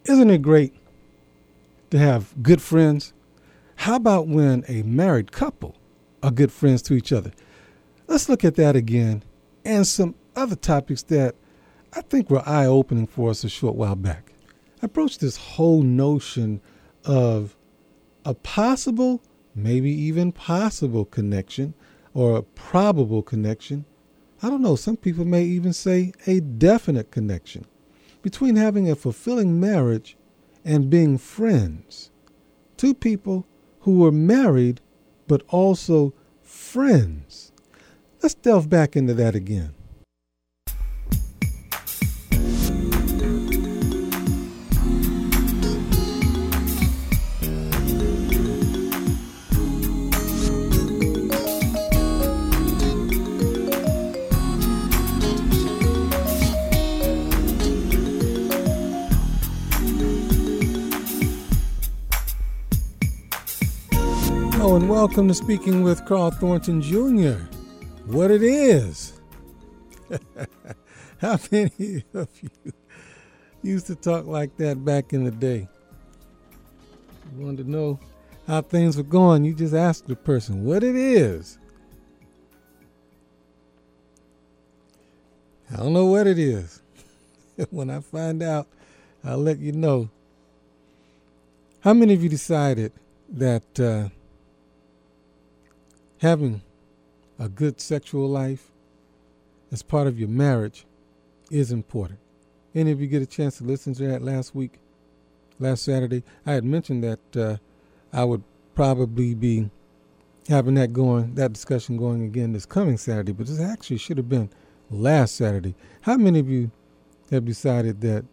Isn't it great to have good friends? How about when a married couple are good friends to each other? Let's look at that again and some other topics that I think were eye-opening for us a short while back. I approached this whole notion of a possible, maybe even possible connection or a probable connection. I don't know, some people may even say a definite connection between having a fulfilling marriage and being friends. Two people who were married but also friends. Let's delve back into that again. And welcome to Speaking with Carl Thornton Jr. What it is. How many of you used to talk like that back in the day? You wanted to know how things were going, you just ask the person what it is. I don't know what it is. When I find out, I'll let you know. How many of you decided that having a good sexual life as part of your marriage is important? Any of you get a chance to listen to that last Saturday? I had mentioned that I would probably be having that discussion going again this coming Saturday, but this actually should have been last Saturday. How many of you have decided that,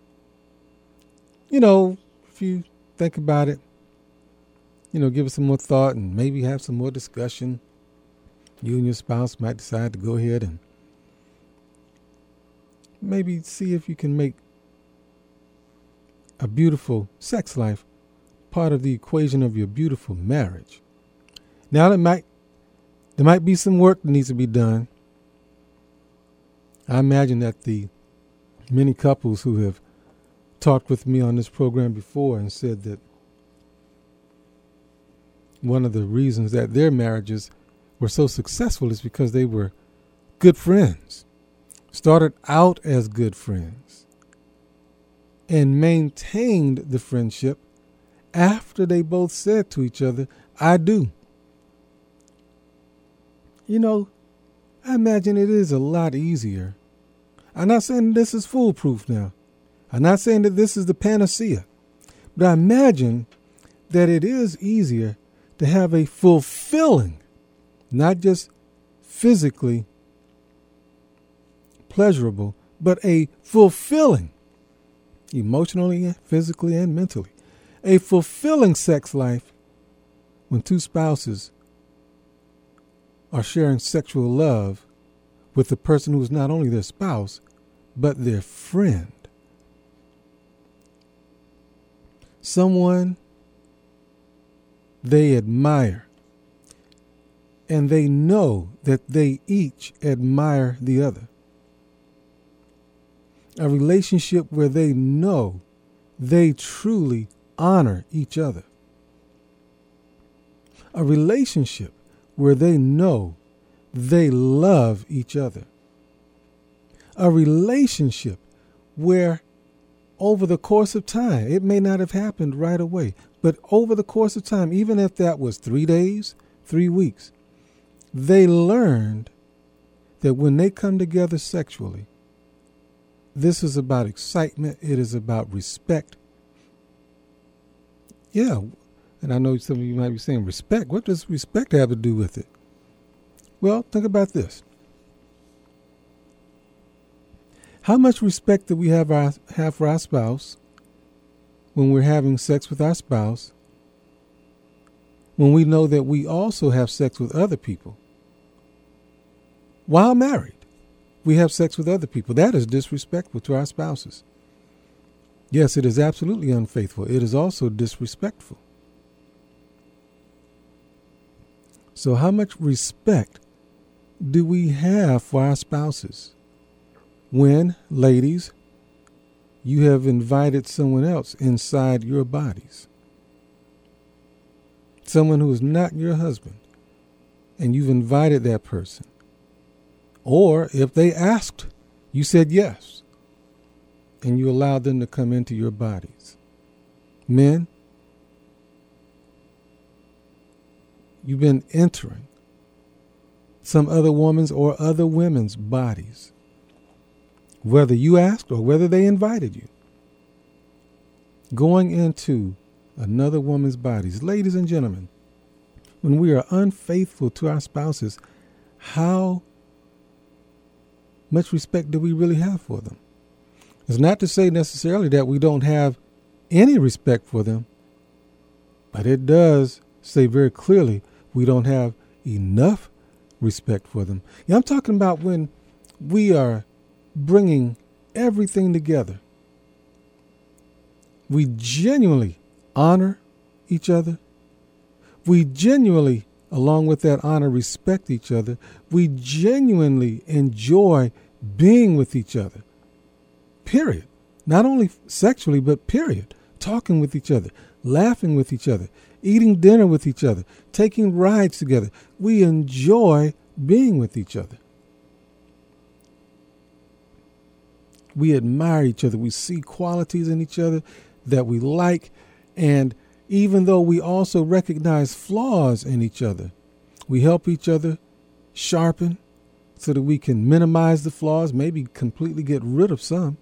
if you think about it, give it some more thought and maybe have some more discussion, you and your spouse might decide to go ahead and maybe see if you can make a beautiful sex life part of the equation of your beautiful marriage. Now, there might be some work that needs to be done. I imagine that the many couples who have talked with me on this program before and said that one of the reasons that their marriages were so successful is because they were good friends, started out as good friends, and maintained the friendship after they both said to each other, I do. I imagine it is a lot easier. I'm not saying this is foolproof now. I'm not saying that this is the panacea, but I imagine that it is easier to have a fulfilling, not just physically pleasurable, but a fulfilling, emotionally, physically, and mentally, a fulfilling sex life when two spouses are sharing sexual love with the person who is not only their spouse, but their friend. Someone they admire, and they know that they each admire the other. A relationship where they know they truly honor each other. A relationship where they know they love each other. A relationship where over the course of time, it may not have happened right away, but over the course of time, even if that was 3 days, 3 weeks, they learned that when they come together sexually, this is about excitement. It is about respect. Yeah, and I know some of you might be saying, respect? What does respect have to do with it? Well, think about this. How much respect do we have for our spouse when we're having sex with our spouse, when we know that we also have sex with other people? While married, we have sex with other people. That is disrespectful to our spouses. Yes, it is absolutely unfaithful. It is also disrespectful. So how much respect do we have for our spouses when, ladies, you have invited someone else inside your bodies. Someone who is not your husband, and you've invited that person. Or if they asked, you said yes, and you allowed them to come into your bodies. Men, you've been entering some other woman's or other women's bodies, whether you asked or whether they invited you. Going into another woman's bodies. Ladies and gentlemen, when we are unfaithful to our spouses, how much respect do we really have for them? It's not to say necessarily that we don't have any respect for them, but it does say very clearly we don't have enough respect for them. Yeah, I'm talking about when we are bringing everything together. We genuinely honor each other. We genuinely, along with that honor, respect each other. We genuinely enjoy being with each other. Period. Not only sexually, but period. Talking with each other, laughing with each other, eating dinner with each other, taking rides together. We enjoy being with each other. We admire each other. We see qualities in each other that we like. And even though we also recognize flaws in each other, we help each other sharpen so that we can minimize the flaws, maybe completely get rid of some,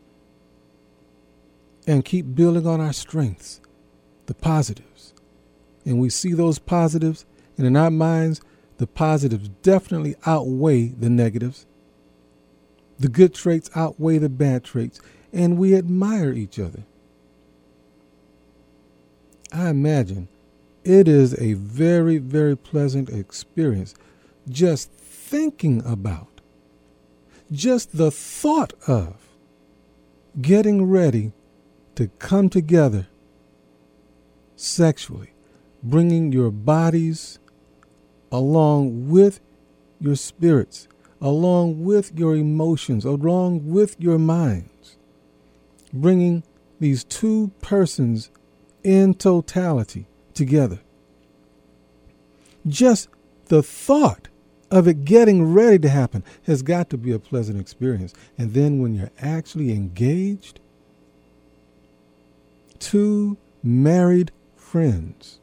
and keep building on our strengths, the positives. And we see those positives, and in our minds, the positives definitely outweigh the negatives. The good traits outweigh the bad traits, and we admire each other. I imagine it is a very, very pleasant experience just thinking about, just the thought of getting ready to come together sexually, bringing your bodies along with your spirits, along with your emotions, along with your minds, bringing these two persons in totality together. Just the thought of it getting ready to happen has got to be a pleasant experience. And then when you're actually engaged, two married friends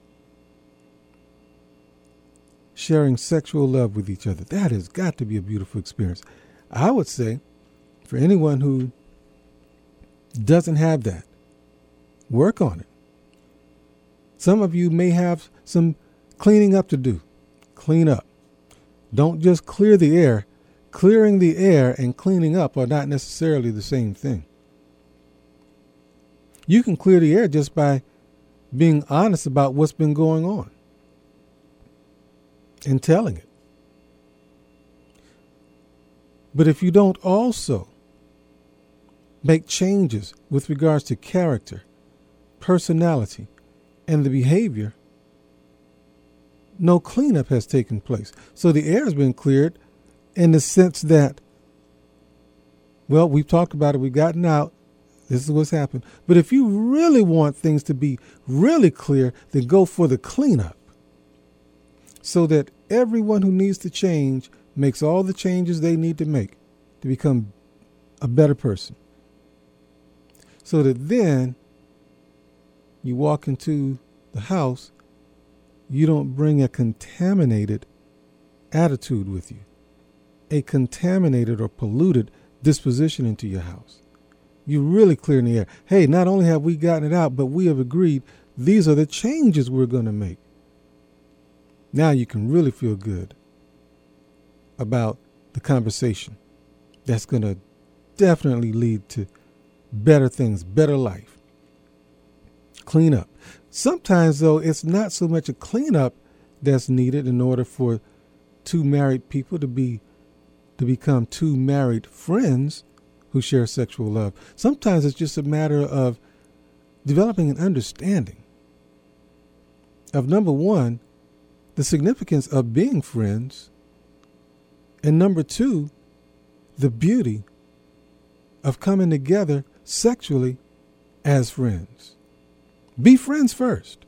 sharing sexual love with each other, that has got to be a beautiful experience. I would say for anyone who doesn't have that, work on it. Some of you may have some cleaning up to do. Clean up. Don't just clear the air. Clearing the air and cleaning up are not necessarily the same thing. You can clear the air just by being honest about what's been going on and telling it. But if you don't also make changes with regards to character, personality, and the behavior, no cleanup has taken place. So the air has been cleared in the sense that, well, we've talked about it, we've gotten out, this is what's happened. But if you really want things to be really clear, then go for the cleanup so that everyone who needs to change makes all the changes they need to make to become a better person. So that then you walk into the house, you don't bring a contaminated attitude with you, a contaminated or polluted disposition into your house. You really clear in the air. Hey, not only have we gotten it out, but we have agreed these are the changes we're going to make. Now you can really feel good about the conversation. That's going to definitely lead to better things, better life. Clean up. Sometimes, though, it's not so much a cleanup that's needed in order for two married people to become two married friends who share sexual love. Sometimes it's just a matter of developing an understanding of, number one, the significance of being friends, and number two, the beauty of coming together sexually as friends. Be friends first.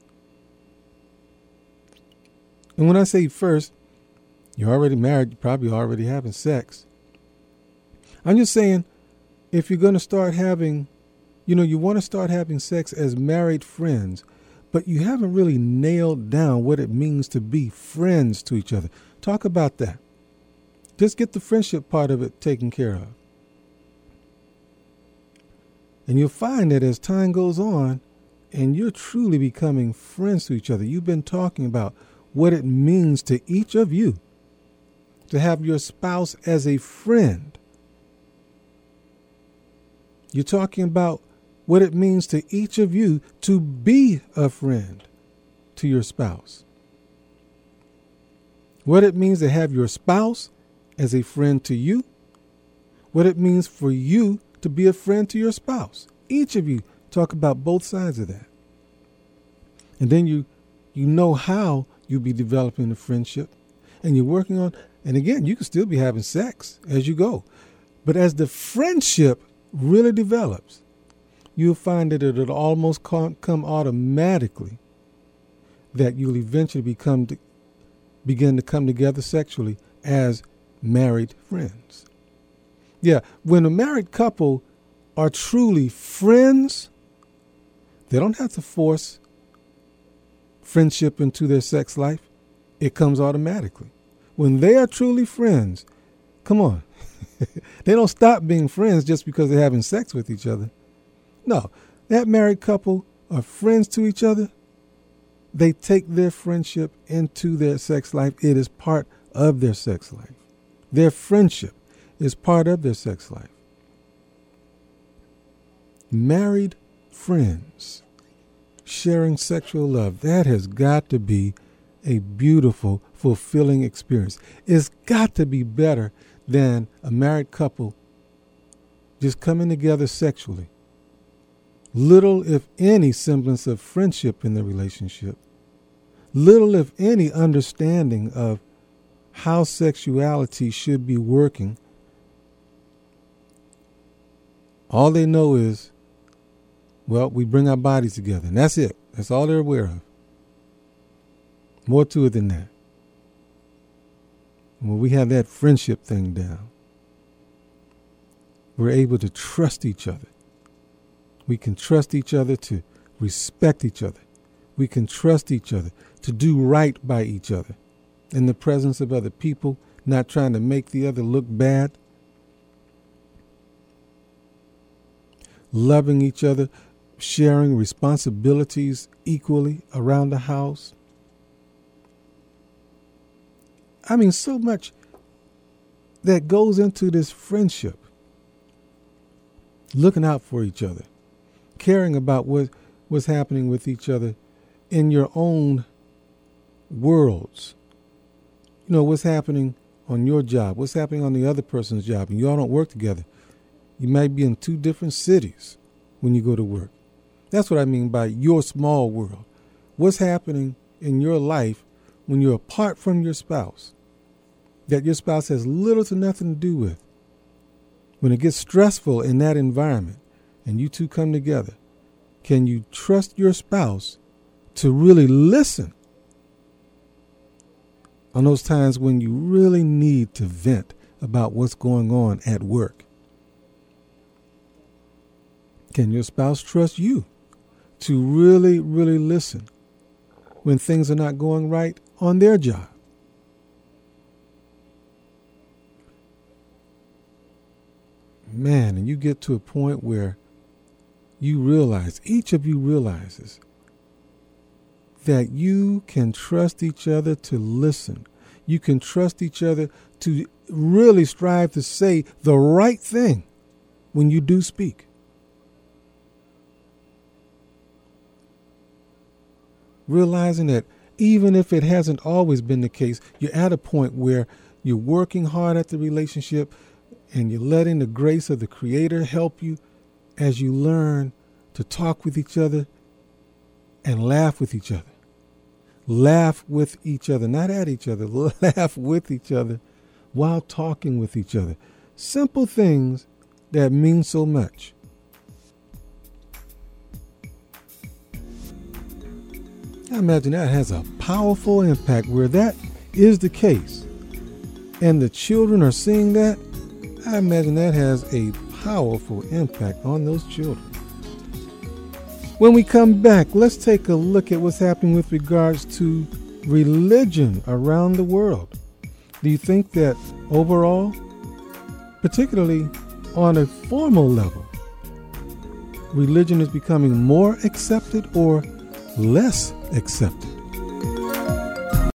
And when I say first, you're already married, you're probably already having sex. I'm just saying, if you're going to start having, you want to start having sex as married friends, but you haven't really nailed down what it means to be friends to each other. Talk about that. Just get the friendship part of it taken care of. And you'll find that as time goes on and you're truly becoming friends to each other, you've been talking about what it means to each of you to have your spouse as a friend. You're talking about what it means to each of you to be a friend to your spouse. What it means to have your spouse as a friend to you. What it means for you to be a friend to your spouse. Each of you talk about both sides of that. And then you know how you'll be developing the friendship. And you're working on, and again, you can still be having sex as you go. But as the friendship really develops, you'll find that it'll almost come automatically that you'll eventually begin to come together sexually as married friends. Yeah, when a married couple are truly friends, they don't have to force friendship into their sex life. It comes automatically. When they are truly friends, come on, they don't stop being friends just because they're having sex with each other. No, that married couple are friends to each other. They take their friendship into their sex life. It is part of their sex life. Their friendship is part of their sex life. Married friends sharing sexual love, that has got to be a beautiful, fulfilling experience. It's got to be better than a married couple just coming together sexually. Little, if any, semblance of friendship in the relationship. Little, if any, understanding of how sexuality should be working. All they know is, well, we bring our bodies together, and that's it. That's all they're aware of. More to it than that. When we have that friendship thing down, we're able to trust each other. We can trust each other to respect each other. We can trust each other to do right by each other in the presence of other people, not trying to make the other look bad. Loving each other, sharing responsibilities equally around the house. I mean, so much that goes into this friendship. Looking out for each other. Caring about what's happening with each other in your own worlds. You know, what's happening on your job, what's happening on the other person's job, and you all don't work together. You might be in two different cities when you go to work. That's what I mean by your small world. What's happening in your life when you're apart from your spouse, that your spouse has little to nothing to do with. When it gets stressful in that environment and you two come together, can you trust your spouse to really listen on those times when you really need to vent about what's going on at work? Can your spouse trust you to really, really listen when things are not going right on their job? Man, and you get to a point where you realize, each of you realizes that you can trust each other to listen. You can trust each other to really strive to say the right thing when you do speak. Realizing that even if it hasn't always been the case, you're at a point where you're working hard at the relationship and you're letting the grace of the Creator help you as you learn to talk with each other and laugh with each other. Laugh with each other, not at each other. Laugh with each other while talking with each other. Simple things that mean so much. I imagine that has a powerful impact where that is the case. And the children are seeing that. I imagine that has a powerful impact on those children. When we come back, let's take a look at what's happening with regards to religion around the world. Do you think that overall, particularly on a formal level, religion is becoming more accepted or less accepted?